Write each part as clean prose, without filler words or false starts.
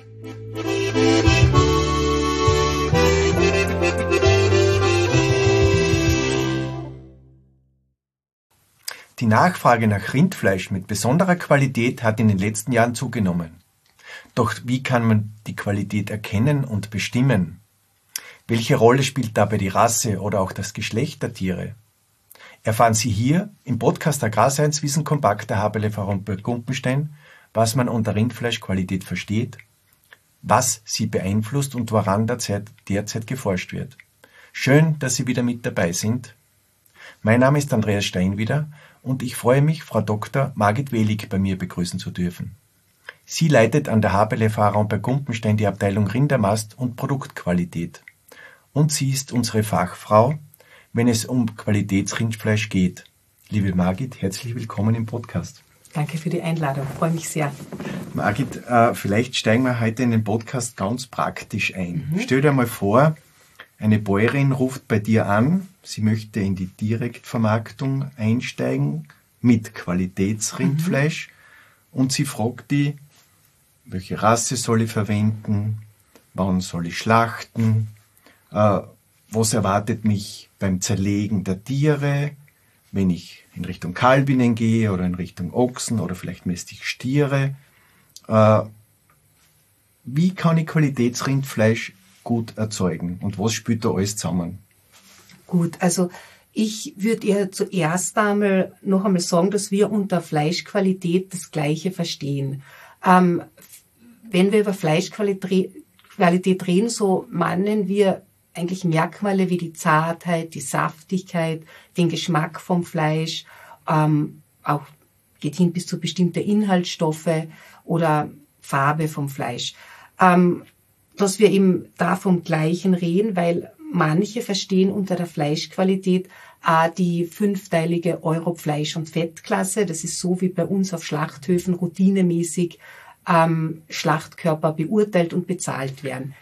Die Nachfrage nach Rindfleisch mit besonderer Qualität hat in den letzten Jahren zugenommen. Doch wie kann man die Qualität erkennen und bestimmen? Welche Rolle spielt dabei die Rasse oder auch das Geschlecht der Tiere? Erfahren Sie hier im Podcast Agrarscience Wissen kompakt der HBLV Raumberg-Gumpenstein, was man unter Rindfleischqualität versteht, was sie beeinflusst und woran derzeit geforscht wird. Schön, dass Sie wieder mit dabei sind. Mein Name ist Andreas Steinwieder und ich freue mich, Frau Dr. Margit Welig bei mir begrüßen zu dürfen. Sie leitet an der HBLV Raumberg-Gumpenstein die Abteilung Rindermast und Produktqualität. Und sie ist unsere Fachfrau, wenn es um Qualitätsrindfleisch geht. Liebe Margit, herzlich willkommen im Podcast. Danke für die Einladung, freue mich sehr. Margit, vielleicht steigen wir heute in den Podcast ganz praktisch ein. Stell dir mal vor, eine Bäuerin ruft bei dir an, sie möchte in die Direktvermarktung einsteigen mit Qualitätsrindfleisch und sie fragt die, welche Rasse soll ich verwenden, wann soll ich schlachten, was erwartet mich beim Zerlegen der Tiere, wenn ich in Richtung Kalbinnen gehe oder in Richtung Ochsen oder vielleicht mästig Stiere. Wie kann ich Qualitätsrindfleisch gut erzeugen und was spielt da alles zusammen? Gut, also ich würde ihr zuerst noch einmal sagen, dass wir unter Fleischqualität das Gleiche verstehen. Wenn wir über Fleischqualität reden, so meinen wir eigentlich Merkmale wie die Zartheit, die Saftigkeit, den Geschmack vom Fleisch, auch geht hin bis zu bestimmte Inhaltsstoffe oder Farbe vom Fleisch. Dass wir eben da vom Gleichen reden, weil manche verstehen unter der Fleischqualität die 5-teilige Euro-Fleisch- und Fettklasse. Das ist so wie bei uns auf Schlachthöfen routinemäßig Schlachtkörper beurteilt und bezahlt werden.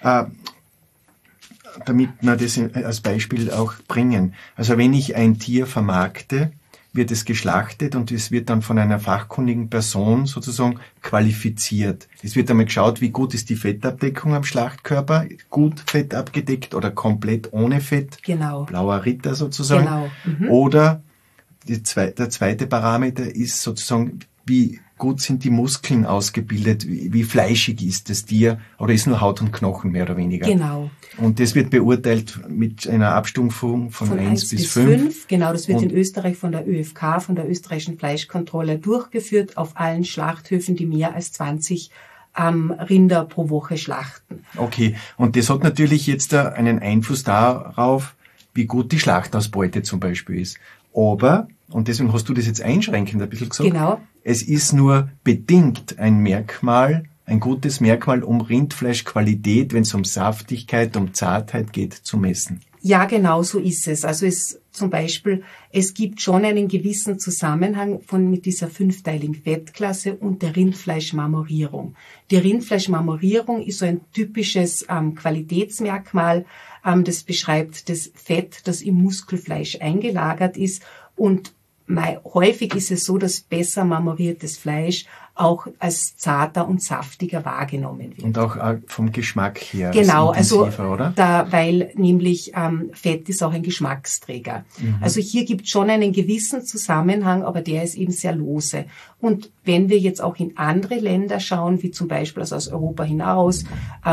Damit wir das als Beispiel auch bringen. Also wenn ich ein Tier vermarkte, wird es geschlachtet und es wird dann von einer fachkundigen Person sozusagen qualifiziert. Es wird einmal geschaut, wie gut ist die Fettabdeckung am Schlachtkörper, gut Fett abgedeckt oder komplett ohne Fett. Genau. Blauer Ritter sozusagen. Genau. Oder der zweite Parameter ist sozusagen, wie gut sind die Muskeln ausgebildet, wie fleischig ist das Tier oder ist nur Haut und Knochen mehr oder weniger. Genau. Und das wird beurteilt mit einer Abstufung von 1 bis 5. Genau, das wird in Österreich von der ÖFK, von der österreichischen Fleischkontrolle durchgeführt auf allen Schlachthöfen, die mehr als 20 Rinder pro Woche schlachten. Okay, und das hat natürlich jetzt einen Einfluss darauf, wie gut die Schlachtausbeute zum Beispiel ist. Aber, und deswegen hast du das jetzt einschränkend ein bisschen gesagt, genau. Es ist nur bedingt ein Merkmal, ein gutes Merkmal, um Rindfleischqualität, wenn es um Saftigkeit, um Zartheit geht, zu messen. Ja, genau so ist es. Also zum Beispiel, es gibt schon einen gewissen Zusammenhang mit dieser 5-teiligen Fettklasse und der Rindfleischmarmorierung. Die Rindfleischmarmorierung ist so ein typisches Qualitätsmerkmal, das beschreibt das Fett, das im Muskelfleisch eingelagert ist, und häufig ist es so, dass besser marmoriertes Fleisch auch als zarter und saftiger wahrgenommen wird. Und auch vom Geschmack her. Genau, also oder? weil nämlich Fett ist auch ein Geschmacksträger. Also hier gibt es schon einen gewissen Zusammenhang, aber der ist eben sehr lose. Und wenn wir jetzt auch in andere Länder schauen, wie zum Beispiel aus Europa hinaus,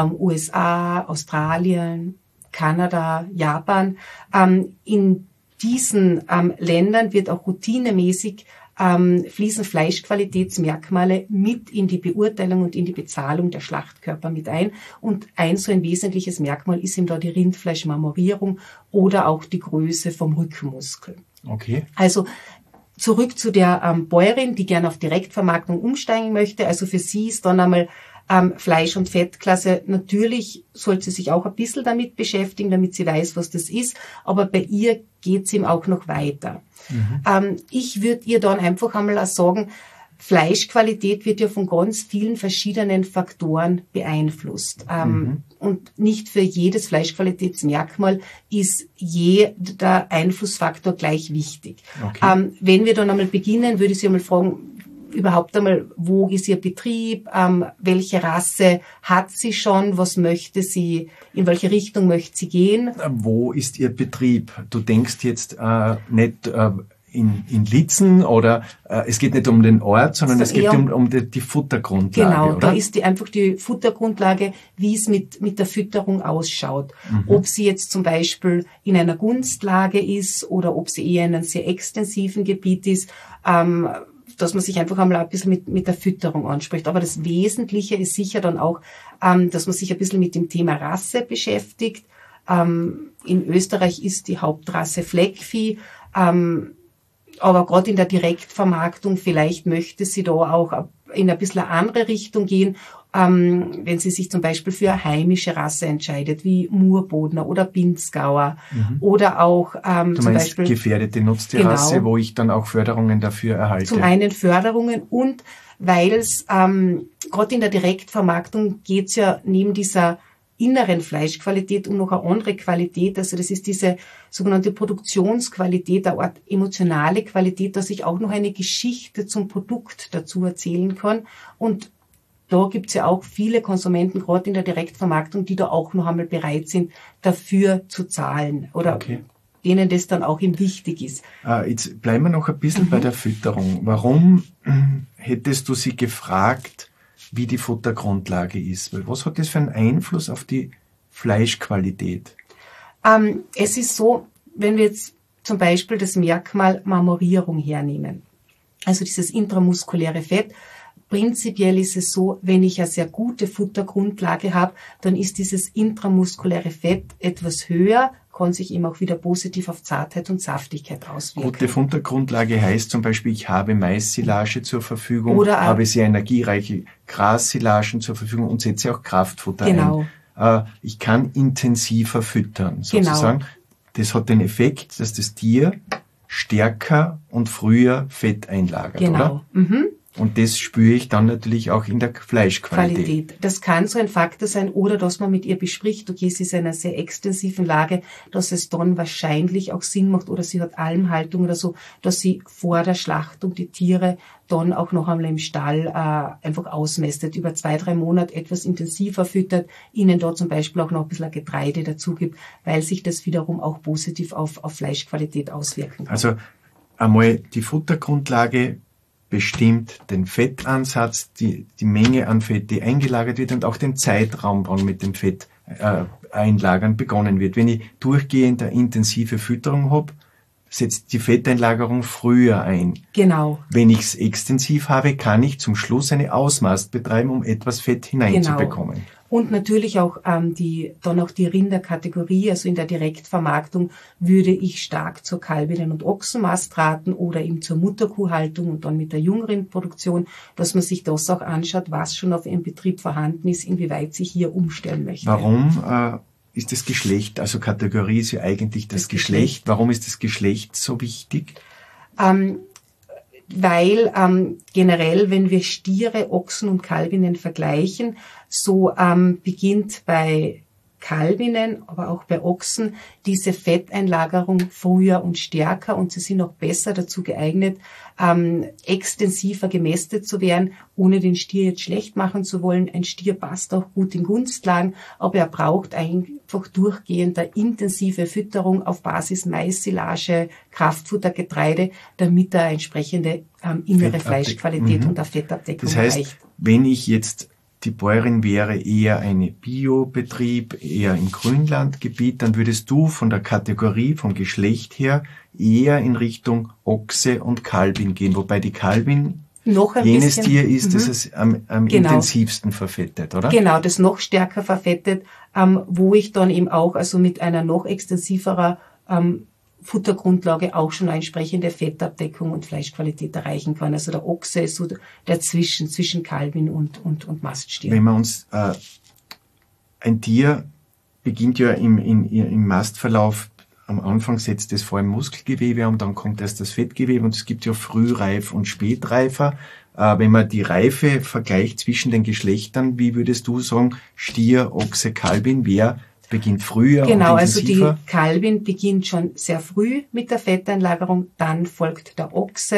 USA, Australien, Kanada, Japan, in diesen Ländern wird auch routinemäßig fließen Fleischqualitätsmerkmale mit in die Beurteilung und in die Bezahlung der Schlachtkörper mit ein. Und so ein wesentliches Merkmal ist eben da die Rindfleischmarmorierung oder auch die Größe vom Rückenmuskel. Okay. Also zurück zu der Bäuerin, die gerne auf Direktvermarktung umsteigen möchte. Also für sie ist dann einmal Fleisch- und Fettklasse. Natürlich sollte sie sich auch ein bisschen damit beschäftigen, damit sie weiß, was das ist. Aber bei ihr geht's ihm auch noch weiter. Ich würde ihr dann einfach einmal sagen, Fleischqualität wird ja von ganz vielen verschiedenen Faktoren beeinflusst. Und nicht für jedes Fleischqualitätsmerkmal ist jeder Einflussfaktor gleich wichtig. Okay. Wenn wir dann einmal beginnen, würde ich Sie einmal fragen, überhaupt einmal, wo ist ihr Betrieb, welche Rasse hat sie schon, was möchte sie, in welche Richtung möchte sie gehen. Wo ist ihr Betrieb? Du denkst jetzt nicht in Litzen oder es geht nicht um den Ort, sondern es geht um die Futtergrundlage, genau, oder? Da ist einfach die Futtergrundlage, wie es mit der Fütterung ausschaut. Ob sie jetzt zum Beispiel in einer Gunstlage ist oder ob sie eher in einem sehr extensiven Gebiet ist, dass man sich einfach einmal ein bisschen mit der Fütterung anspricht. Aber das Wesentliche ist sicher dann auch, dass man sich ein bisschen mit dem Thema Rasse beschäftigt. In Österreich ist die Hauptrasse Fleckvieh, aber gerade in der Direktvermarktung, vielleicht möchte sie da auch in ein bisschen eine andere Richtung gehen, wenn sie sich zum Beispiel für eine heimische Rasse entscheidet, wie Murbodner oder Pinzgauer oder auch du zum meinst Beispiel gefährdete Nutztierrasse, wo ich dann auch Förderungen dafür erhalte? Zum einen Förderungen und weil es gerade in der Direktvermarktung geht's ja neben dieser inneren Fleischqualität und noch eine andere Qualität, also das ist diese sogenannte Produktionsqualität, eine Art emotionale Qualität, dass ich auch noch eine Geschichte zum Produkt dazu erzählen kann. Und da gibt's ja auch viele Konsumenten, gerade in der Direktvermarktung, die da auch noch einmal bereit sind, dafür zu zahlen oder denen das dann auch ihm wichtig ist. Jetzt bleiben wir noch ein bisschen bei der Fütterung. Warum hättest du sie gefragt, wie die Futtergrundlage ist? Weil was hat das für einen Einfluss auf die Fleischqualität? Es ist so, wenn wir jetzt zum Beispiel das Merkmal Marmorierung hernehmen, also dieses intramuskuläre Fett, prinzipiell ist es so, wenn ich eine sehr gute Futtergrundlage habe, dann ist dieses intramuskuläre Fett etwas höher, kann sich eben auch wieder positiv auf Zartheit und Saftigkeit auswirken. Gute Futtergrundlage heißt zum Beispiel, ich habe Mais-Silage zur Verfügung, oder habe sehr energiereiche Gras-Silagen zur Verfügung und setze auch Kraftfutter ein. Ich kann intensiver füttern, sozusagen. Das hat den Effekt, dass das Tier stärker und früher Fett einlagert, oder? Und das spüre ich dann natürlich auch in der Fleischqualität. Das kann so ein Faktor sein, oder dass man mit ihr bespricht, okay, sie ist in einer sehr extensiven Lage, dass es dann wahrscheinlich auch Sinn macht, oder sie hat Almhaltung oder so, dass sie vor der Schlachtung die Tiere dann auch noch einmal im Stall einfach ausmästet, über 2-3 Monate etwas intensiver füttert, ihnen dort zum Beispiel auch noch ein bisschen Getreide dazu gibt, weil sich das wiederum auch positiv auf Fleischqualität auswirken kann. Also einmal die Futtergrundlage bestimmt den Fettansatz, die Menge an Fett, die eingelagert wird und auch den Zeitraum, wann mit dem Fett einlagern begonnen wird. Wenn ich durchgehend eine intensive Fütterung habe, setzt die Fetteinlagerung früher ein. Genau. Wenn ich es extensiv habe, kann ich zum Schluss eine Ausmast betreiben, um etwas Fett hineinzubekommen. Und natürlich auch die Rinderkategorie, also in der Direktvermarktung würde ich stark zur Kalbinnen- und Ochsenmast raten oder eben zur Mutterkuhhaltung und dann mit der Jungrindproduktion, dass man sich das auch anschaut, was schon auf Ihrem Betrieb vorhanden ist, inwieweit sich hier umstellen möchte. Warum ist das Geschlecht, also Kategorie ist ja eigentlich das Geschlecht. Warum ist das Geschlecht so wichtig? Weil generell, wenn wir Stiere, Ochsen und Kalbinnen vergleichen, so beginnt bei Kalbinnen, aber auch bei Ochsen diese Fetteinlagerung früher und stärker und sie sind auch besser dazu geeignet, extensiver gemästet zu werden, ohne den Stier jetzt schlecht machen zu wollen. Ein Stier passt auch gut in Gunstlagen, aber er braucht einfach durchgehend eine intensive Fütterung auf Basis Mais, Silage, Kraftfutter, Getreide, damit er entsprechende innere Fleischqualität und eine Fettabdeckung erreicht. Das heißt, wenn ich jetzt die Bäuerin wäre eher ein Biobetrieb, eher im Grünlandgebiet, dann würdest du von der Kategorie, vom Geschlecht her, eher in Richtung Ochse und Kalbin gehen, wobei die Kalbin noch ein jenes bisschen, Tier ist, das es am intensivsten verfettet, oder? Genau, das noch stärker verfettet, wo ich dann eben auch also mit einer noch extensiverer Futtergrundlage auch schon eine entsprechende Fettabdeckung und Fleischqualität erreichen kann. Also der Ochse ist so dazwischen, zwischen Kalbin und Maststier. Wenn wir uns, ein Tier beginnt ja im Mastverlauf, am Anfang setzt es vor allem Muskelgewebe und dann kommt erst das Fettgewebe und es gibt ja Frühreif und Spätreifer. Wenn man die Reife vergleicht zwischen den Geschlechtern, wie würdest du sagen, Stier, Ochse, Kalbin, wer beginnt früher und intensiver? Genau, also die Kalbin beginnt schon sehr früh mit der Fetteinlagerung, dann folgt der Ochse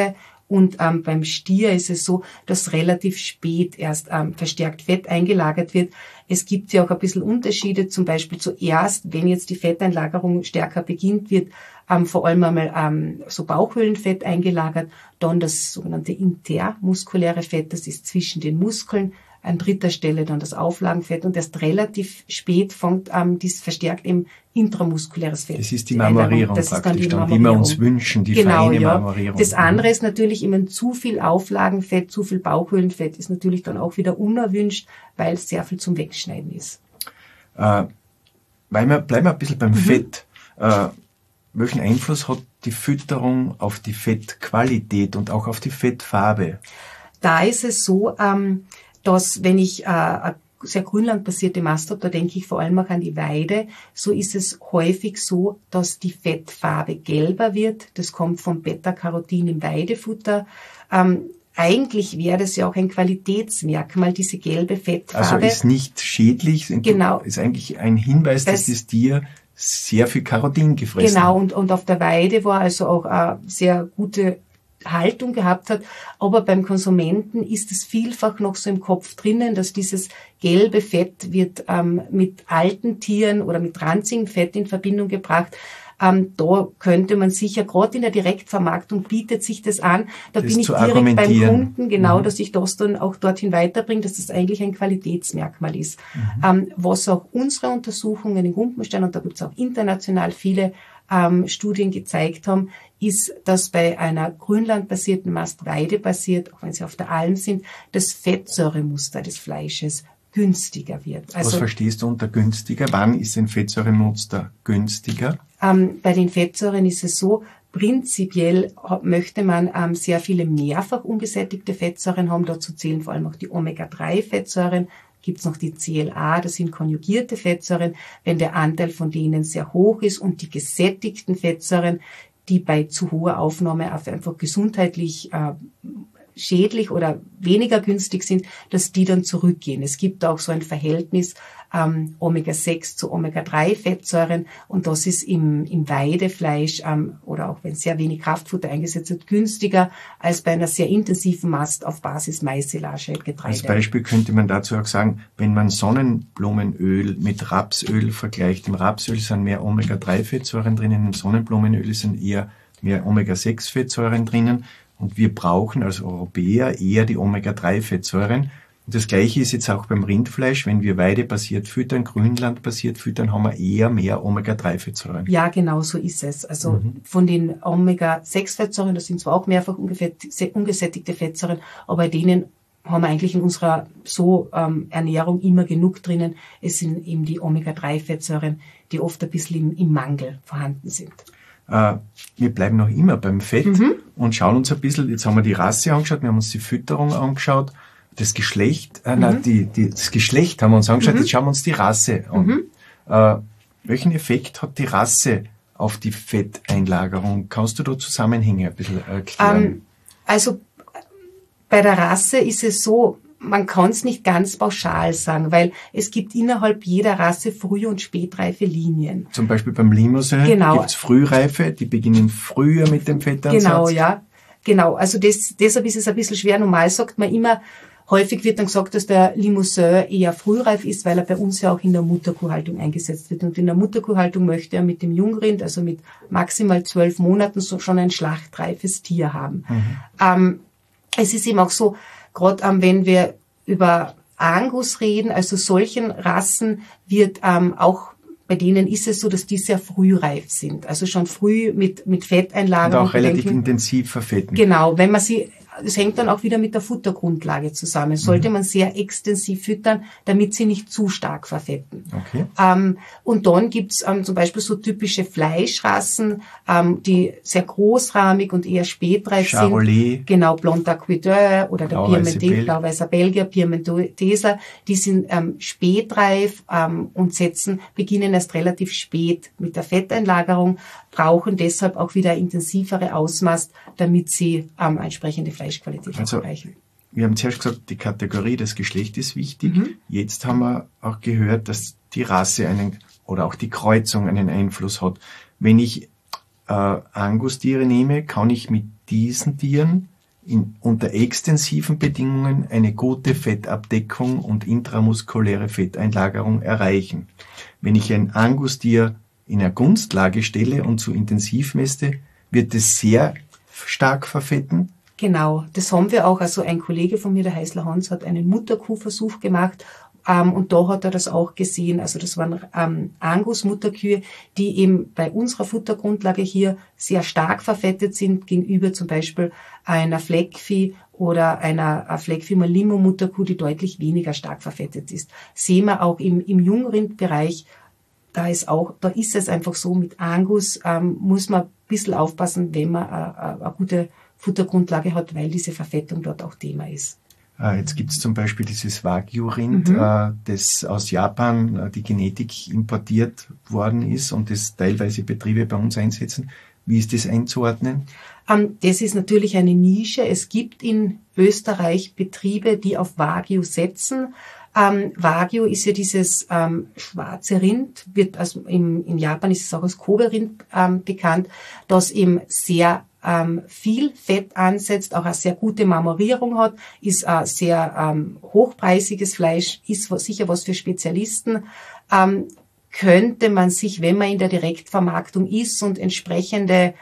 Und beim Stier ist es so, dass relativ spät erst verstärkt Fett eingelagert wird. Es gibt ja auch ein bisschen Unterschiede, zum Beispiel zuerst, wenn jetzt die Fetteinlagerung stärker beginnt, wird vor allem einmal so Bauchhöhlenfett eingelagert, dann das sogenannte intermuskuläre Fett, das ist zwischen den Muskeln, an dritter Stelle dann das Auflagenfett und erst relativ spät fängt dies verstärkt eben intramuskuläres Fett. Das ist die Marmorierung das praktisch, ist dann die wir uns wünschen, die feine Marmorierung. Das andere ist natürlich immer zu viel Auflagenfett, zu viel Bauchhöhlenfett ist natürlich dann auch wieder unerwünscht, weil es sehr viel zum Wegschneiden ist. Bleiben wir ein bisschen beim Fett. Welchen Einfluss hat die Fütterung auf die Fettqualität und auch auf die Fettfarbe? Da ist es so, dass wenn ich eine sehr grünlandbasierte Mast habe, da denke ich vor allem auch an die Weide, so ist es häufig so, dass die Fettfarbe gelber wird. Das kommt vom Beta-Carotin im Weidefutter. Eigentlich wäre das ja auch ein Qualitätsmerkmal, diese gelbe Fettfarbe. Also ist nicht schädlich, genau. Ist eigentlich ein Hinweis, dass das Tier sehr viel Carotin gefressen hat. Genau, und auf der Weide war also auch eine sehr gute Haltung gehabt hat, aber beim Konsumenten ist es vielfach noch so im Kopf drinnen, dass dieses gelbe Fett wird mit alten Tieren oder mit ranzigem Fett in Verbindung gebracht. Da könnte man sicher, gerade in der Direktvermarktung bietet sich das an, da bin ich direkt beim Kunden, genau, dass ich das dann auch dorthin weiterbringe, dass das eigentlich ein Qualitätsmerkmal ist. Was auch unsere Untersuchungen in Gumpenstein, und da gibt es auch international viele Studien gezeigt haben, ist, dass bei einer grünlandbasierten Mast, weidebasiert, auch wenn sie auf der Alm sind, das Fettsäuremuster des Fleisches günstiger wird. Also, was verstehst du unter günstiger? Wann ist ein Fettsäuremuster günstiger? Bei den Fettsäuren ist es so, prinzipiell möchte man sehr viele mehrfach ungesättigte Fettsäuren haben. Dazu zählen vor allem auch die Omega-3-Fettsäuren. Gibt's noch die CLA, das sind konjugierte Fettsäuren. Wenn der Anteil von denen sehr hoch ist und die gesättigten Fettsäuren, die bei zu hoher Aufnahme einfach gesundheitlich schädlich oder weniger günstig sind, dass die dann zurückgehen. Es gibt auch so ein Verhältnis Omega-6 zu Omega-3-Fettsäuren und das ist im Weidefleisch oder auch wenn sehr wenig Kraftfutter eingesetzt wird, günstiger als bei einer sehr intensiven Mast auf Basis Mais-Silage, Getreide. Als Beispiel könnte man dazu auch sagen, wenn man Sonnenblumenöl mit Rapsöl vergleicht, im Rapsöl sind mehr Omega-3-Fettsäuren drinnen, im Sonnenblumenöl sind eher mehr Omega-6-Fettsäuren drinnen. Und wir brauchen als Europäer eher die Omega-3-Fettsäuren. Und das Gleiche ist jetzt auch beim Rindfleisch. Wenn wir weidebasiert füttern, grünlandbasiert füttern, haben wir eher mehr Omega-3-Fettsäuren. Ja, genau so ist es. Also von den Omega-6-Fettsäuren, das sind zwar auch mehrfach ungesättigte Fettsäuren, aber denen haben wir eigentlich in unserer Ernährung immer genug drinnen. Es sind eben die Omega-3-Fettsäuren, die oft ein bisschen im Mangel vorhanden sind. Wir bleiben noch immer beim Fett und schauen uns ein bisschen, jetzt haben wir die Rasse angeschaut, wir haben uns die Fütterung angeschaut, das Geschlecht, das Geschlecht haben wir uns angeschaut, jetzt schauen wir uns die Rasse an. Welchen Effekt hat die Rasse auf die Fetteinlagerung? Kannst du da Zusammenhänge ein bisschen erklären? Also bei der Rasse ist es so, man kann es nicht ganz pauschal sagen, weil es gibt innerhalb jeder Rasse früh- und spätreife Linien. Zum Beispiel beim Limousin gibt es Frühreife, die beginnen früher mit dem Fettansatz. Genau, ja. Genau, also deshalb ist es ein bisschen schwer. Normal sagt man immer, häufig wird dann gesagt, dass der Limousin eher frühreif ist, weil er bei uns ja auch in der Mutterkuhhaltung eingesetzt wird. Und in der Mutterkuhhaltung möchte er mit dem Jungrind, also mit maximal 12 Monaten, schon ein schlachtreifes Tier haben. Es ist eben auch so, gerade wenn wir über Angus reden, also solchen Rassen wird auch, bei denen ist es so, dass die sehr frühreif sind. Also schon früh mit Fetteinlagerung. Und auch relativ intensiv verfetten. Genau, wenn man sie, es hängt dann auch wieder mit der Futtergrundlage zusammen. Sollte man sehr extensiv füttern, damit sie nicht zu stark verfetten. Okay. Und dann gibt's zum Beispiel so typische Fleischrassen, die sehr großrahmig und eher spätreif sind. Genau, Blond d'Aquideur oder der Blauweißer Belgier, Piemonteser, die sind spätreif und beginnen erst relativ spät mit der Fetteinlagerung, brauchen deshalb auch wieder intensivere Ausmaß, damit sie entsprechende Fleischqualität erreichen. Wir haben zuerst gesagt, die Kategorie, das Geschlecht ist wichtig. Jetzt haben wir auch gehört, dass die Rasse oder auch die Kreuzung einen Einfluss hat. Wenn ich Angus-Tiere nehme, kann ich mit diesen Tieren unter extensiven Bedingungen eine gute Fettabdeckung und intramuskuläre Fetteinlagerung erreichen. Wenn ich ein Angus-Tier in eine Gunstlage stelle und zu intensiv mäste, wird es sehr stark verfetten. Genau, das haben wir auch. Also ein Kollege von mir, der Heißler Hans, hat einen Mutterkuhversuch gemacht. Und da hat er das auch gesehen. Also das waren Angus-Mutterkühe, die eben bei unserer Futtergrundlage hier sehr stark verfettet sind gegenüber zum Beispiel einer Fleckvieh oder einer Fleckvieh-Malimo-Mutterkuh, die deutlich weniger stark verfettet ist. Sehen wir auch im Jungrindbereich, da ist es einfach so, mit Angus muss man ein bisschen aufpassen, wenn man eine gute Futtergrundlage hat, weil diese Verfettung dort auch Thema ist. Jetzt gibt es zum Beispiel dieses Wagyu-Rind, das aus Japan die Genetik importiert worden ist und das teilweise Betriebe bei uns einsetzen. Wie ist das einzuordnen? Das ist natürlich eine Nische. Es gibt in Österreich Betriebe, die auf Wagyu setzen. Wagyu ist ja dieses schwarze Rind, in Japan ist es auch als Kobe-Rind bekannt, das eben sehr viel Fett ansetzt, auch eine sehr gute Marmorierung hat, ist ein sehr hochpreisiges Fleisch, ist sicher was für Spezialisten. Könnte man sich, wenn man in der Direktvermarktung ist und entsprechende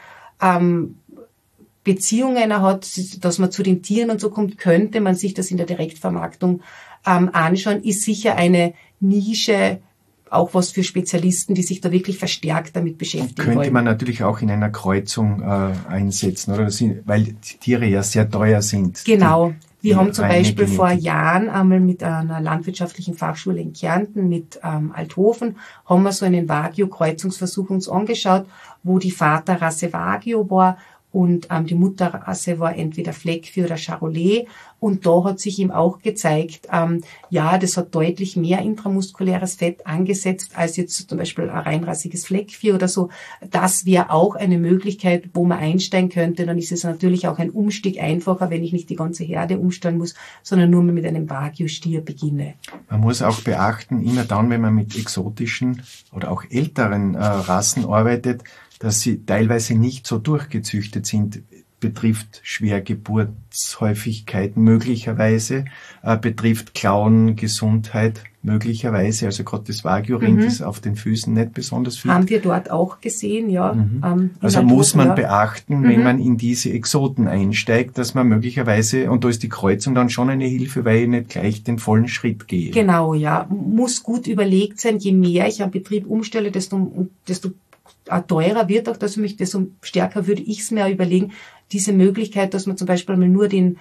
Beziehungen hat, dass man zu den Tieren und so kommt, könnte man sich das in der Direktvermarktung anschauen, ist sicher eine Nische, auch was für Spezialisten, die sich da wirklich verstärkt damit beschäftigen wollen. Könnte man natürlich auch in einer Kreuzung einsetzen, oder? Weil die Tiere ja sehr teuer sind. Genau. Wir haben zum Beispiel vor Jahren einmal mit einer landwirtschaftlichen Fachschule in Kärnten, mit Althofen, haben wir so einen Wagyu-Kreuzungsversuch uns angeschaut, wo die Vaterrasse Wagyu war und die Mutterrasse war entweder Fleckvieh oder Charolais. Und da hat sich ihm auch gezeigt, das hat deutlich mehr intramuskuläres Fett angesetzt als jetzt zum Beispiel ein reinrassiges Fleckvieh oder so. Das wäre auch eine Möglichkeit, wo man einsteigen könnte. Dann ist es natürlich auch ein Umstieg einfacher, wenn ich nicht die ganze Herde umstellen muss, sondern nur mit einem Wagyu-Stier beginne. Man muss auch beachten, immer dann, wenn man mit exotischen oder auch älteren Rassen arbeitet, dass sie teilweise nicht so durchgezüchtet sind, betrifft Schwergeburtshäufigkeit möglicherweise, betrifft Klauengesundheit möglicherweise, also gerade das Wagyu-Rind ist auf den Füßen nicht besonders fit. Haben wir dort auch gesehen, ja. Also muss man beachten, wenn man in diese Exoten einsteigt, dass man möglicherweise, und da ist die Kreuzung dann schon eine Hilfe, weil ich nicht gleich den vollen Schritt gehe. Genau, ja. Muss gut überlegt sein, je mehr ich am Betrieb umstelle, desto teurer wird auch das für mich, desto stärker würde ich es mir überlegen, diese Möglichkeit, dass man zum Beispiel mal nur den,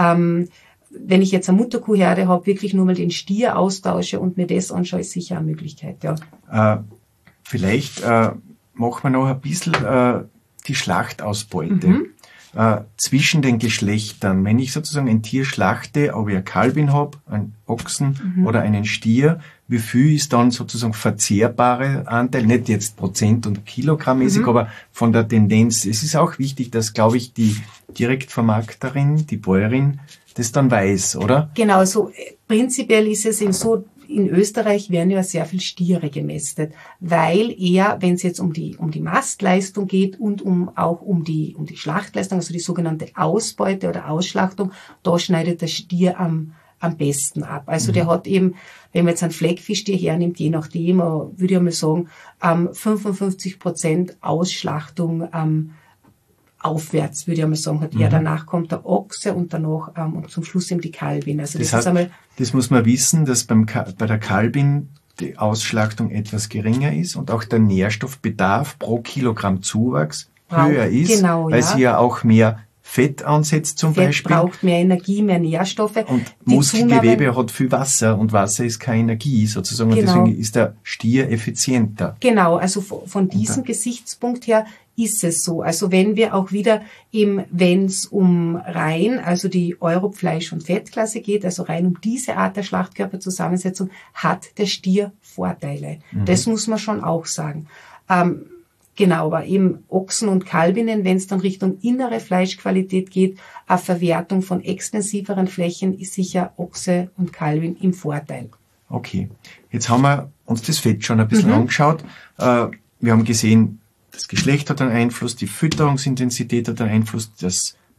wenn ich jetzt eine Mutterkuhherde habe, wirklich nur mal den Stier austausche und mir das anschaue, ist sicher eine Möglichkeit, ja. Vielleicht machen wir noch ein bisschen die Schlachtausbeute. Zwischen den Geschlechtern. Wenn ich sozusagen ein Tier schlachte, ob ich eine Kalbin habe, einen Ochsen oder einen Stier, wie viel ist dann sozusagen verzehrbare Anteil, nicht jetzt Prozent- und Kilogrammmäßig, aber von der Tendenz. Es ist auch wichtig, dass, glaube ich, die Direktvermarkterin, die Bäuerin, das dann weiß, oder? Genau, so prinzipiell ist es eben so, in Österreich werden ja sehr viel Stiere gemästet, weil eher, wenn es jetzt um die Mastleistung geht und auch um die Schlachtleistung, also die sogenannte Ausbeute oder Ausschlachtung, da schneidet der Stier am besten ab. Also der hat eben, wenn man jetzt einen Fleckviehstier hernimmt, je nachdem, würde ich mal sagen, 55% Ausschlachtung aufwärts, würde ich mal sagen, hat er. Danach kommt der Ochse und danach und zum Schluss eben die Kalbin. Also das heißt, ist einmal, das muss man wissen, dass bei der Kalbin die Ausschlachtung etwas geringer ist und auch der Nährstoffbedarf pro Kilogramm Zuwachs höher ist, weil sie ja auch mehr Fett ansetzt zum Beispiel. Fett braucht mehr Energie, mehr Nährstoffe. Und Muskelgewebe hat viel Wasser und Wasser ist keine Energie sozusagen. Und deswegen ist der Stier effizienter. Genau, also von diesem Gesichtspunkt her ist es so. Also wenn wir auch wieder wenn es um rein, also die Europfleisch- und Fettklasse geht, also rein um diese Art der Schlachtkörperzusammensetzung, hat der Stier Vorteile. Das muss man schon auch sagen. Genau, aber eben Ochsen und Kalbinnen, wenn es dann Richtung innere Fleischqualität geht, eine Verwertung von extensiveren Flächen, ist sicher Ochse und Kalbin im Vorteil. Okay, jetzt haben wir uns das Fett schon ein bisschen angeschaut. Wir haben gesehen, das Geschlecht hat einen Einfluss, die Fütterungsintensität hat einen Einfluss, das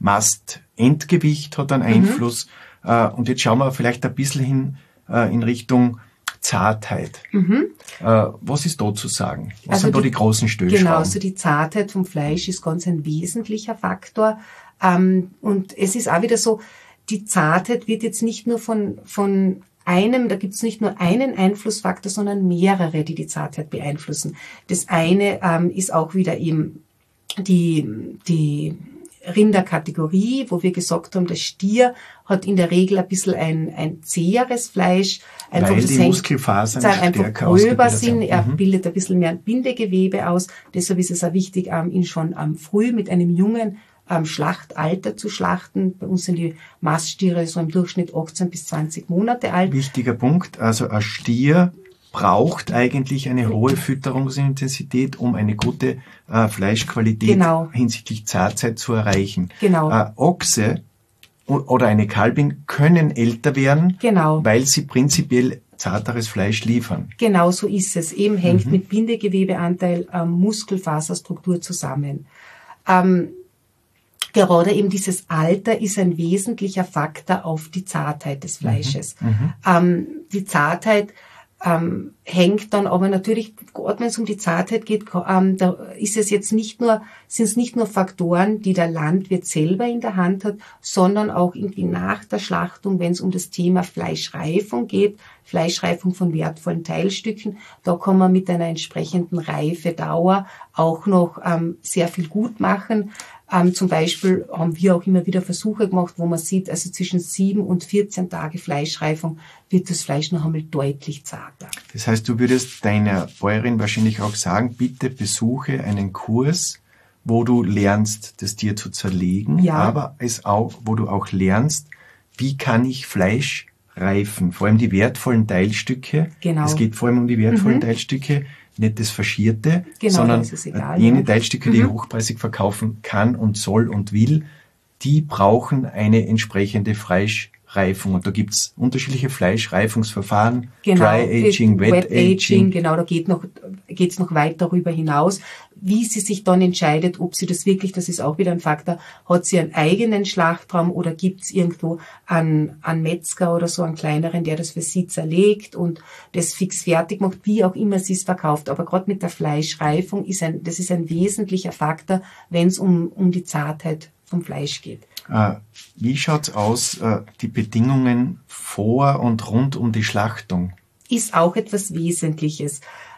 Mastendgewicht hat einen Einfluss. Und jetzt schauen wir vielleicht ein bisschen hin in Richtung Zartheit. Was ist da zu sagen? Was sind da die großen Stellschrauben? Genau, also die Zartheit vom Fleisch ist ganz ein wesentlicher Faktor. Und es ist auch wieder so, die Zartheit wird jetzt nicht nur von einem, da gibt es nicht nur einen Einflussfaktor, sondern mehrere, die Zartheit beeinflussen. Das eine ist auch wieder eben die Rinderkategorie, wo wir gesagt haben, der Stier hat in der Regel ein bisschen ein zäheres Fleisch. Einfach, weil die Muskelfasern einfach gröber sind. Er bildet ein bisschen mehr Bindegewebe aus. Deshalb ist es auch wichtig, ihn schon früh mit einem jungen Schlachtalter zu schlachten. Bei uns sind die Maststiere so im Durchschnitt 18 bis 20 Monate alt. Wichtiger Punkt, also ein Stier braucht eigentlich eine hohe Fütterungsintensität, um eine gute Fleischqualität hinsichtlich Zarzeit zu erreichen. Genau. Ochse oder eine Kalbin können älter werden, weil sie prinzipiell zarteres Fleisch liefern. Genau so ist es. Eben hängt mit Bindegewebeanteil, Muskelfaserstruktur zusammen. Gerade eben dieses Alter ist ein wesentlicher Faktor auf die Zartheit des Fleisches. Die Zartheit hängt dann aber natürlich, gerade wenn es um die Zartheit geht, da ist es jetzt sind es nicht nur Faktoren, die der Landwirt selber in der Hand hat, sondern auch irgendwie nach der Schlachtung, wenn es um das Thema Fleischreifung geht, Fleischreifung von wertvollen Teilstücken, da kann man mit einer entsprechenden Reifedauer auch noch sehr viel gut machen. Zum Beispiel haben wir auch immer wieder Versuche gemacht, wo man sieht, also zwischen 7 und 14 Tage Fleischreifung wird das Fleisch noch einmal deutlich zarter. Das heißt, du würdest deiner Bäuerin wahrscheinlich auch sagen, bitte besuche einen Kurs, wo du lernst, das Tier zu zerlegen, aber wo du auch lernst, wie kann ich Fleisch reifen, vor allem die wertvollen Teilstücke. Genau. Es geht vor allem um die wertvollen Teilstücke, nicht das Faschierte, sondern jene Teilstücke, die ich hochpreisig verkaufen kann und soll und will, die brauchen eine entsprechende Fleischreifung. Und da gibt's unterschiedliche Fleischreifungsverfahren, Dry Aging, Wet Aging. Genau, da geht's noch weit darüber hinaus. Wie sie sich dann entscheidet, ob sie das wirklich, das ist auch wieder ein Faktor, hat sie einen eigenen Schlachtraum oder gibt's irgendwo einen Metzger oder so, einen kleineren, der das für sie zerlegt und das fix fertig macht, wie auch immer sie es verkauft. Aber gerade mit der Fleischreifung das ist ein wesentlicher Faktor, wenn es um die Zartheit vom Fleisch geht. Wie schaut's aus, die Bedingungen vor und rund um die Schlachtung? Ist auch etwas Wesentliches.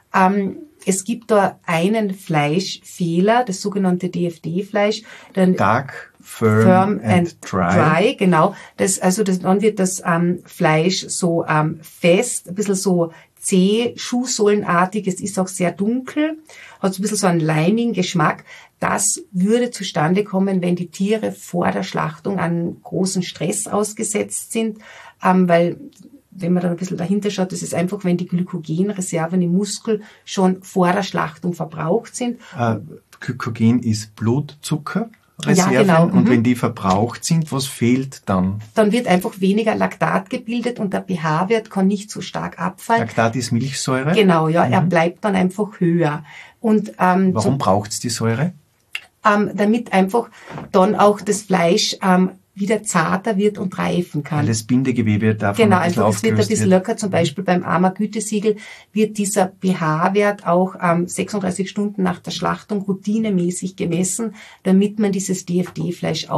Es gibt da einen Fleischfehler, das sogenannte DFD-Fleisch. Dark, firm and dry. Genau. Dann wird das Fleisch so fest, ein bisschen so zäh, schuhsohlenartig. Es ist auch sehr dunkel, hat so ein bisschen so einen leimigen Geschmack. Das würde zustande kommen, wenn die Tiere vor der Schlachtung an großen Stress ausgesetzt sind, weil wenn man dann ein bisschen dahinter schaut, das ist einfach, wenn die Glykogenreserven im Muskel schon vor der Schlachtung verbraucht sind. Glykogen ist Blutzuckerreserven und wenn die verbraucht sind, was fehlt dann? Dann wird einfach weniger Laktat gebildet und der pH-Wert kann nicht so stark abfallen. Laktat ist Milchsäure? Genau, ja, er bleibt dann einfach höher. Und warum braucht's die Säure? Damit einfach dann auch das Fleisch wieder zarter wird und reifen kann. Weil das Bindegewebe davon ein bisschen es wird ein bisschen locker. Zum Beispiel beim AMA-Gütesiegel wird dieser pH-Wert auch 36 Stunden nach der Schlachtung routinemäßig gemessen, damit man dieses DFD-Fleisch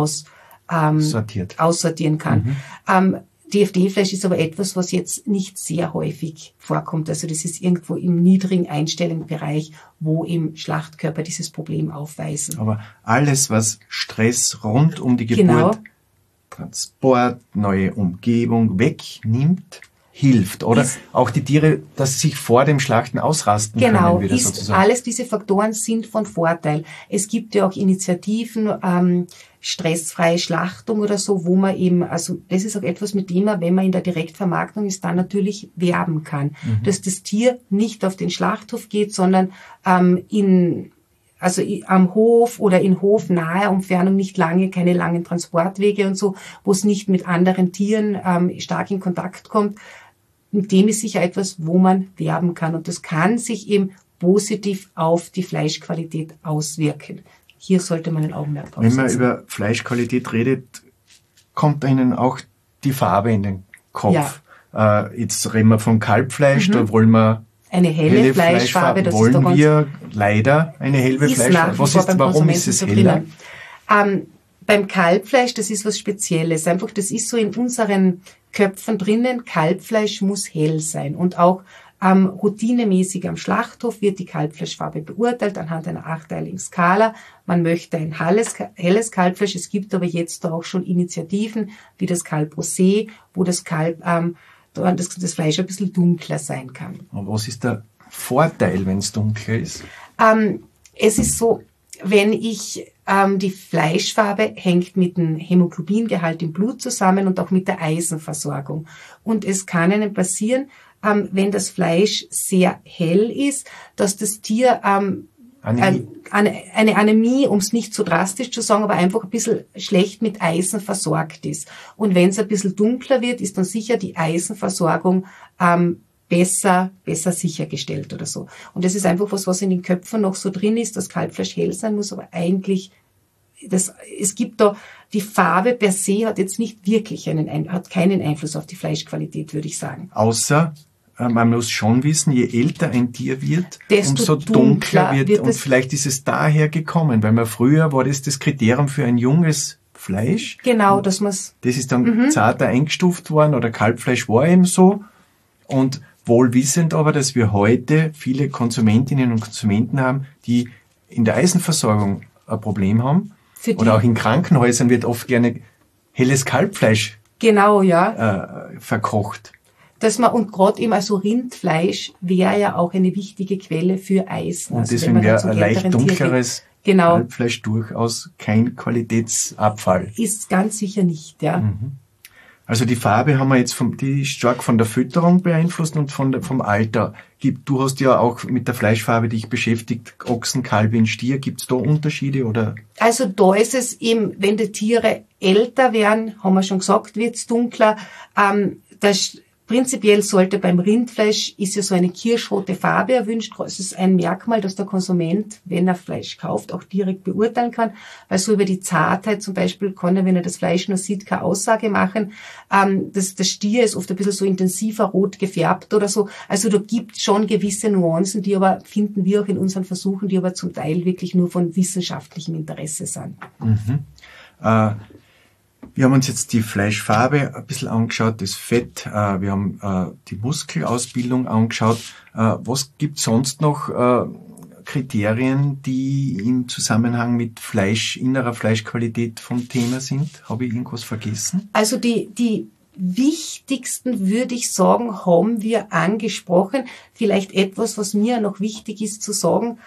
aussortieren kann. DFD-Fleisch ist aber etwas, was jetzt nicht sehr häufig vorkommt. Also das ist irgendwo im niedrigen Einstellungsbereich, wo im Schlachtkörper dieses Problem aufweisen. Aber alles, was Stress rund um die Geburt, Transport, neue Umgebung wegnimmt, hilft. Oder auch die Tiere, dass sie sich vor dem Schlachten ausrasten können. Wieder sozusagen. Alles diese Faktoren sind von Vorteil. Es gibt ja auch Initiativen, stressfreie Schlachtung oder so, wo man eben, also das ist auch etwas, mit dem man, wenn man in der Direktvermarktung ist, dann natürlich werben kann. Dass das Tier nicht auf den Schlachthof geht, sondern am Hof oder in hofnaher Entfernung, keine langen Transportwege und so, wo es nicht mit anderen Tieren stark in Kontakt kommt. Mit dem ist sicher etwas, wo man werben kann. Und das kann sich eben positiv auf die Fleischqualität auswirken. hier sollte man ein Augenmerk drauf Wenn setzen. man über Fleischqualität redet, kommt Ihnen auch die Farbe in den Kopf. Ja. Jetzt reden wir von Kalbfleisch, da wollen wir eine helle Fleischfarbe. Das wollen ist da wir leider eine helle Fleischfarbe. Warum ist es heller? Beim Kalbfleisch, das ist was Spezielles. Einfach, das ist so in unseren Köpfen drinnen. Kalbfleisch muss hell sein. Und auch routinemäßig am Schlachthof wird die Kalbfleischfarbe beurteilt anhand einer 8-teiligen Skala. Man möchte ein helles Kalbfleisch. Es gibt aber jetzt auch schon Initiativen wie das Kalb Rosé, wo das Kalb, das Fleisch ein bisschen dunkler sein kann. Und was ist der Vorteil, wenn es dunkler ist? Es ist so, wenn die Fleischfarbe hängt mit dem Hämoglobingehalt im Blut zusammen und auch mit der Eisenversorgung. Und es kann Ihnen passieren, wenn das Fleisch sehr hell ist, dass das Tier eine Anämie, um es nicht so drastisch zu sagen, aber einfach ein bisschen schlecht mit Eisen versorgt ist. Und wenn es ein bisschen dunkler wird, ist dann sicher die Eisenversorgung besser sichergestellt oder so. Und das ist einfach was in den Köpfen noch so drin ist, dass Kalbfleisch hell sein muss, aber eigentlich es gibt da, die Farbe per se hat jetzt nicht wirklich hat keinen Einfluss auf die Fleischqualität, würde ich sagen. Außer, man muss schon wissen, je älter ein Tier wird, desto umso dunkler wird und vielleicht ist es daher gekommen, weil früher war das Kriterium für ein junges Fleisch. Genau, dass man es... Das ist dann zarter eingestuft worden oder Kalbfleisch war eben so und wohl wissend aber, dass wir heute viele Konsumentinnen und Konsumenten haben, die in der Eisenversorgung ein Problem haben. Oder auch in Krankenhäusern wird oft gerne helles Kalbfleisch verkocht. Und gerade eben also Rindfleisch wäre ja auch eine wichtige Quelle für Eisen. Und deswegen wäre ein leicht dunkleres Kalbfleisch durchaus kein Qualitätsabfall. Ist ganz sicher nicht, ja. Also die Farbe haben wir jetzt die ist stark von der Fütterung beeinflusst und vom Alter. Du hast ja auch mit der Fleischfarbe dich beschäftigt, Ochsen, Kalbin, Stier. Gibt es da Unterschiede oder? Also da ist es eben, wenn die Tiere älter werden, haben wir schon gesagt, wird es dunkler. Prinzipiell sollte beim Rindfleisch ist ja so eine kirschrote Farbe erwünscht. Es ist ein Merkmal, dass der Konsument, wenn er Fleisch kauft, auch direkt beurteilen kann. Weil so über die Zartheit zum Beispiel kann er, wenn er das Fleisch nur sieht, keine Aussage machen. Das Stier ist oft ein bisschen so intensiver rot gefärbt oder so. Also da gibt schon gewisse Nuancen, die aber, finden wir auch in unseren Versuchen, die aber zum Teil wirklich nur von wissenschaftlichem Interesse sind. Wir haben uns jetzt die Fleischfarbe ein bisschen angeschaut, das Fett, wir haben die Muskelausbildung angeschaut. Was gibt sonst noch Kriterien, die im Zusammenhang mit innerer Fleischqualität vom Thema sind? Habe ich irgendwas vergessen? Also die wichtigsten, würde ich sagen, haben wir angesprochen. Vielleicht etwas, was mir noch wichtig ist zu sagen.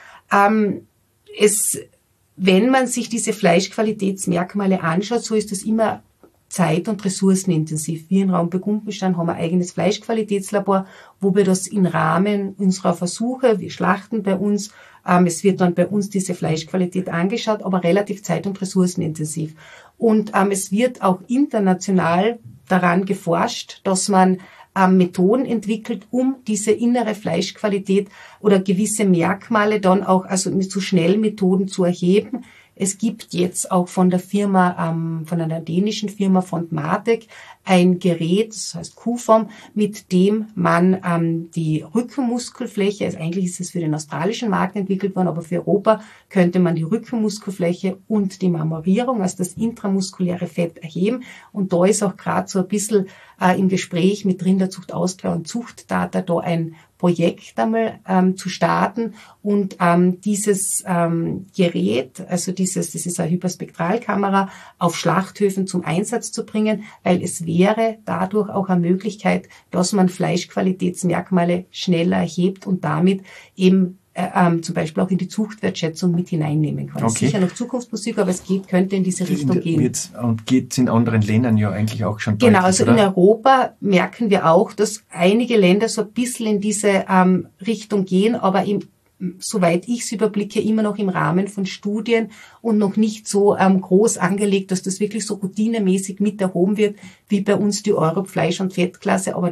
Wenn man sich diese Fleischqualitätsmerkmale anschaut, so ist das immer zeit- und ressourcenintensiv. Wir in Raum Burgund-Bestand haben ein eigenes Fleischqualitätslabor, wo wir das im Rahmen unserer Versuche, wir schlachten bei uns, es wird dann bei uns diese Fleischqualität angeschaut, aber relativ zeit- und ressourcenintensiv. Und es wird auch international daran geforscht, dass man Methoden entwickelt, um diese innere Fleischqualität oder gewisse Merkmale dann auch, also mit so Schnellmethoden zu erheben. Es gibt jetzt auch von der Firma, von einer dänischen Firma von Martek ein Gerät, das heißt Q-Form, mit dem man die Rückenmuskelfläche, also eigentlich ist es für den australischen Markt entwickelt worden, aber für Europa könnte man die Rückenmuskelfläche und die Marmorierung, also das intramuskuläre Fett erheben. Und da ist auch gerade so ein bisschen im Gespräch mit Rinderzucht Austria und Zuchtdata da ein Projekt einmal zu starten und dieses Gerät, also das ist eine Hyperspektralkamera, auf Schlachthöfen zum Einsatz zu bringen, weil es wäre dadurch auch eine Möglichkeit, dass man Fleischqualitätsmerkmale schneller erhebt und damit eben zum Beispiel auch in die Zuchtwertschätzung mit hineinnehmen kann. Okay. Sicher noch Zukunftsmusik, aber es könnte in diese Richtung gehen. Und geht es in anderen Ländern ja eigentlich auch schon deutlich, genau, also oder? In Europa merken wir auch, dass einige Länder so ein bisschen in diese Richtung gehen, aber soweit ich es überblicke, immer noch im Rahmen von Studien und noch nicht so groß angelegt, dass das wirklich so routinemäßig mit erhoben wird, wie bei uns die Europe Fleisch- und Fettklasse, aber das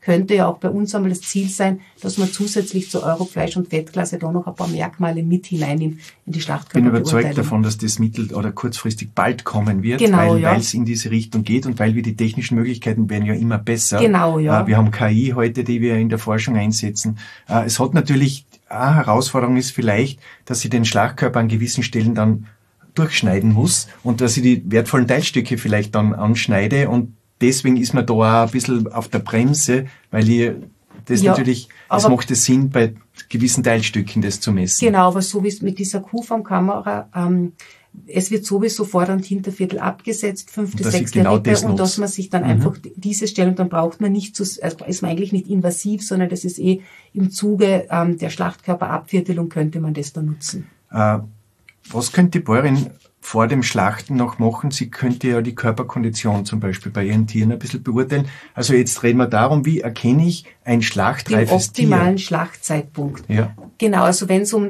könnte ja auch bei uns einmal das Ziel sein, dass man zusätzlich zur Eurofleisch- und Fettklasse da noch ein paar Merkmale mit hineinnimmt in die Schlachtkörperbeurteilung. Ich bin überzeugt davon, dass das mittel- oder kurzfristig bald kommen wird, Genau, weil es in diese Richtung geht und weil wir die technischen Möglichkeiten werden ja immer besser. Genau, ja. Wir haben KI heute, die wir in der Forschung einsetzen. Es hat natürlich, eine Herausforderung ist vielleicht, dass ich den Schlachtkörper an gewissen Stellen dann durchschneiden muss und dass ich die wertvollen Teilstücke vielleicht dann anschneide und deswegen ist man da auch ein bisschen auf der Bremse, weil das macht es Sinn, bei gewissen Teilstücken das zu messen. Genau, aber so wie es mit dieser Kuhformkamera, es wird sowieso Vorder- und Hinterviertel abgesetzt, 5. bis 6. Genau Rippe, und dass man sich dann einfach diese Stellen, dann braucht man nicht also ist man eigentlich nicht invasiv, sondern das ist im Zuge der Schlachtkörperabviertelung könnte man das dann nutzen. Was könnte die Bäuerin vor dem Schlachten noch machen? Sie könnte ja die Körperkondition zum Beispiel bei ihren Tieren ein bisschen beurteilen. Also jetzt reden wir darum, wie erkenne ich ein schlachtreifes Tier? Den optimalen Schlachtzeitpunkt. Ja. Genau, also wenn es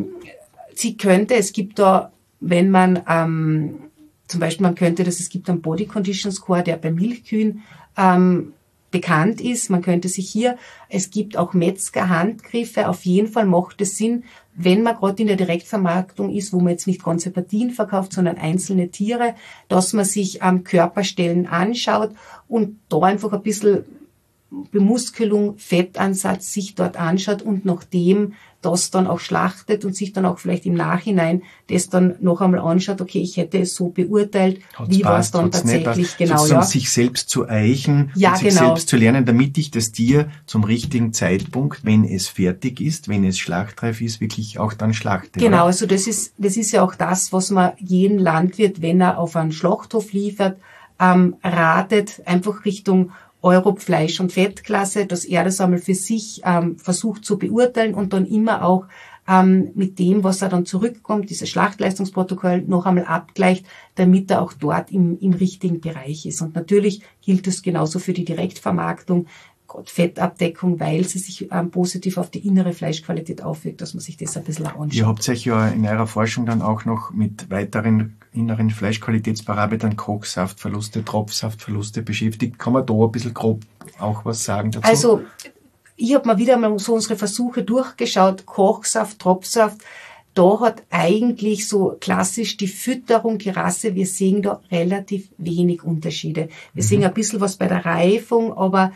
es gibt da, wenn man, zum Beispiel es gibt einen Body Condition Score, der bei Milchkühen bekannt ist. Man könnte sich es gibt auch Metzger-Handgriffe. Auf jeden Fall macht es Sinn, wenn man gerade in der Direktvermarktung ist, wo man jetzt nicht ganze Partien verkauft, sondern einzelne Tiere, dass man sich Körperstellen anschaut und da einfach ein bisschen Bemuskelung, Fettansatz sich dort anschaut und nachdem das dann auch schlachtet und sich dann auch vielleicht im Nachhinein das dann noch einmal anschaut, okay, ich hätte es so beurteilt, wie war es dann tatsächlich, genau, ja. Sich selbst zu eichen und sich selbst zu lernen, damit ich das Tier zum richtigen Zeitpunkt, wenn es fertig ist, wenn es schlachtreif ist, wirklich auch dann schlachte. Genau, oder? also das ist ja auch das, was man jedem Landwirt, wenn er auf einen Schlachthof liefert, ratet, einfach Richtung Fleisch- und Fettklasse, dass er das einmal für sich versucht zu beurteilen und dann immer auch mit dem, was er dann zurückkommt, dieses Schlachtleistungsprotokoll noch einmal abgleicht, damit er auch dort im richtigen Bereich ist. Und natürlich gilt es genauso für die Direktvermarktung, Fettabdeckung, weil sie sich positiv auf die innere Fleischqualität aufwirkt, dass man sich das ein bisschen anschaut. Ihr habt euch ja in eurer Forschung dann auch noch mit weiteren inneren Fleischqualitätsparametern, Kochsaftverluste, Tropfsaftverluste beschäftigt. Kann man da ein bisschen grob auch was sagen dazu? Also, ich habe mal wieder mal so unsere Versuche durchgeschaut, Kochsaft, Tropfsaft, da hat eigentlich so klassisch die Fütterung, die Rasse, wir sehen da relativ wenig Unterschiede. Wir sehen ein bisschen was bei der Reifung, aber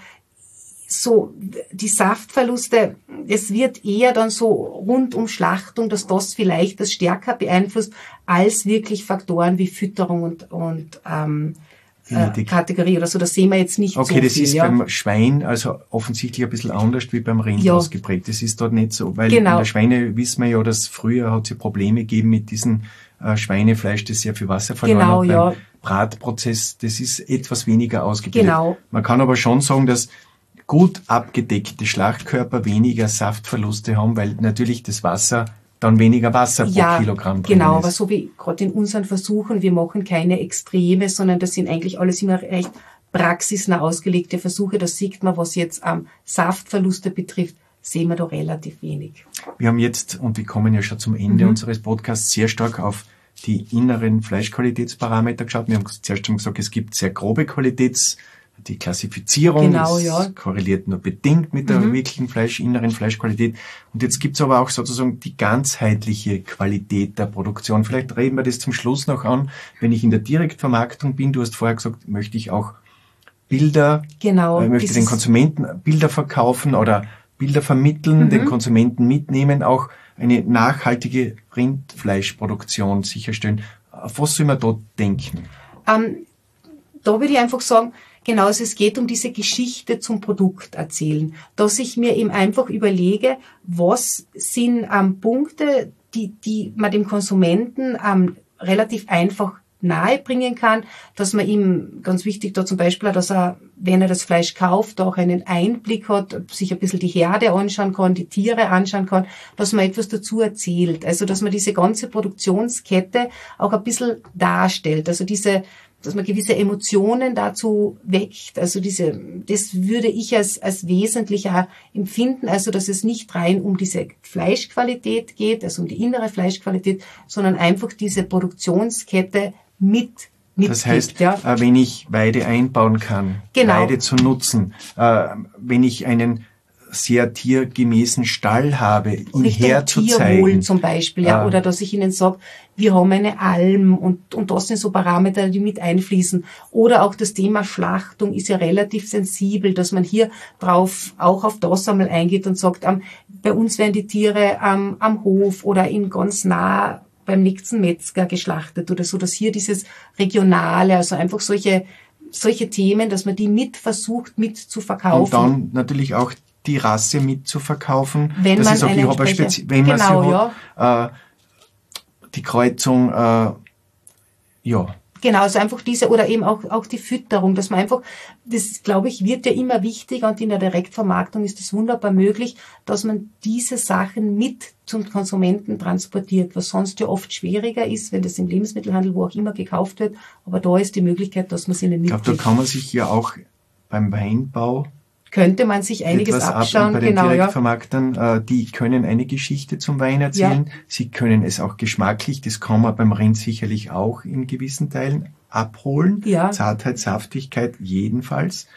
so die Saftverluste, es wird eher dann so rund um Schlachtung, dass das vielleicht das stärker beeinflusst, als wirklich Faktoren wie Fütterung und Kategorie oder so. Das sehen wir jetzt nicht so viel. Okay, das ist beim Schwein also offensichtlich ein bisschen anders wie beim Rind ausgeprägt. Das ist dort nicht so, weil in der Schweine wissen wir ja, dass früher hat es Probleme gegeben mit diesem Schweinefleisch, das sehr viel Wasser verloren hat. Beim Bratprozess, das ist etwas weniger ausgebildet. Genau. Man kann aber schon sagen, dass gut abgedeckte Schlachtkörper weniger Saftverluste haben, weil natürlich das Wasser dann weniger Wasser pro Kilogramm drin genau, ist. aber so wie gerade in unseren Versuchen, wir machen keine Extreme, sondern das sind eigentlich alles immer recht praxisnah ausgelegte Versuche. Da sieht man, was jetzt Saftverluste betrifft, sehen wir da relativ wenig. Wir haben jetzt, und wir kommen ja schon zum Ende unseres Podcasts, sehr stark auf die inneren Fleischqualitätsparameter geschaut. Wir haben zuerst schon gesagt, es gibt sehr grobe die Klassifizierung korreliert nur bedingt mit der wirklichen inneren Fleischqualität. Und jetzt gibt's aber auch sozusagen die ganzheitliche Qualität der Produktion. Vielleicht reden wir das zum Schluss noch an. Wenn ich in der Direktvermarktung bin, du hast vorher gesagt, möchte ich auch Bilder, möchte den Konsumenten Bilder verkaufen oder Bilder vermitteln, den Konsumenten mitnehmen, auch eine nachhaltige Rindfleischproduktion sicherstellen. Auf was soll man da denken? Da würde ich einfach sagen, genau, also es geht um diese Geschichte zum Produkt erzählen, dass ich mir eben einfach überlege, was sind Punkte, die man dem Konsumenten relativ einfach nahebringen kann, dass man ihm, ganz wichtig da zum Beispiel, dass er, wenn er das Fleisch kauft, auch einen Einblick hat, sich ein bisschen die Herde anschauen kann, die Tiere anschauen kann, dass man etwas dazu erzählt. Also, dass man diese ganze Produktionskette auch ein bisschen darstellt. Also dass man gewisse Emotionen dazu weckt. Also das würde ich als wesentlicher empfinden. Also, dass es nicht rein um diese Fleischqualität geht, also um die innere Fleischqualität, sondern einfach diese Produktionskette mit mitgibt. Das heißt, wenn ich Weide einbauen kann, Weide zu nutzen, wenn ich einen sehr tiergemäßen Stall habe, ihn herzuzeigen. Tierwohl zum Beispiel, oder dass ich ihnen sage, wir haben eine Alm und das sind so Parameter, die mit einfließen. Oder auch das Thema Schlachtung ist ja relativ sensibel, dass man hier auch auf das einmal eingeht und sagt, bei uns werden die Tiere am Hof oder in ganz nah beim nächsten Metzger geschlachtet oder so, dass hier dieses Regionale, also einfach solche Themen, dass man die versucht mit zu verkaufen. Und dann natürlich auch die Rasse mitzuverkaufen. Wenn das man ist auch, wenn man sie hat, die Kreuzung, Genau, also einfach oder eben auch die Fütterung, dass man einfach, das glaube ich, wird ja immer wichtiger und in der Direktvermarktung ist es wunderbar möglich, dass man diese Sachen mit zum Konsumenten transportiert, was sonst ja oft schwieriger ist, wenn das im Lebensmittelhandel, wo auch immer gekauft wird, aber da ist die Möglichkeit, dass man es ihnen mitgibt. Ich glaube, da kann man sich ja auch beim Weinbau könnte man sich einiges abschauen. Bei den Direktvermarktern, die können eine Geschichte zum Wein erzählen. Sie können es auch geschmacklich, das kann man beim Rind sicherlich auch in gewissen Teilen abholen. Ja. Zartheit, Saftigkeit jedenfalls.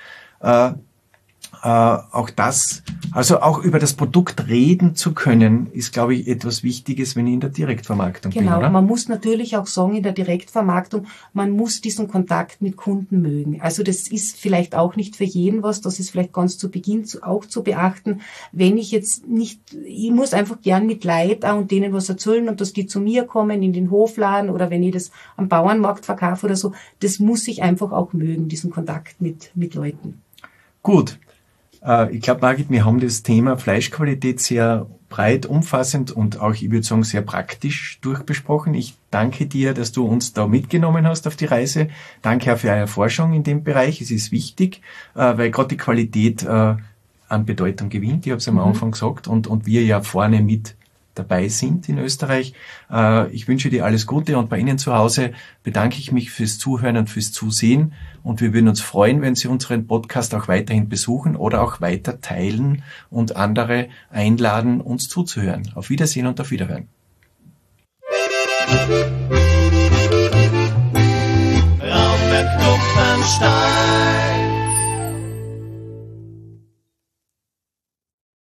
Auch das, also auch über das Produkt reden zu können, ist, glaube ich, etwas Wichtiges, wenn ich in der Direktvermarktung bin, oder? Man muss natürlich auch sagen, in der Direktvermarktung, man muss diesen Kontakt mit Kunden mögen. Also das ist vielleicht auch nicht für jeden was, das ist vielleicht ganz zu Beginn auch zu beachten. Wenn ich jetzt nicht, ich muss einfach gern mit Leid und denen was erzählen und dass die zu mir kommen in den Hofladen oder wenn ich das am Bauernmarkt verkaufe oder so, das muss ich einfach auch mögen, diesen Kontakt mit Leuten. Gut. Ich glaube, Margit, wir haben das Thema Fleischqualität sehr breit, umfassend und auch, ich würde sagen, sehr praktisch durchbesprochen. Ich danke dir, dass du uns da mitgenommen hast auf die Reise. Danke auch für eure Forschung in dem Bereich. Es ist wichtig, weil gerade die Qualität an Bedeutung gewinnt. Ich habe es am Anfang gesagt und wir ja vorne mit dabei sind in Österreich. Ich wünsche dir alles Gute und bei Ihnen zu Hause bedanke ich mich fürs Zuhören und fürs Zusehen und wir würden uns freuen, wenn Sie unseren Podcast auch weiterhin besuchen oder auch weiter teilen und andere einladen, uns zuzuhören. Auf Wiedersehen und auf Wiederhören.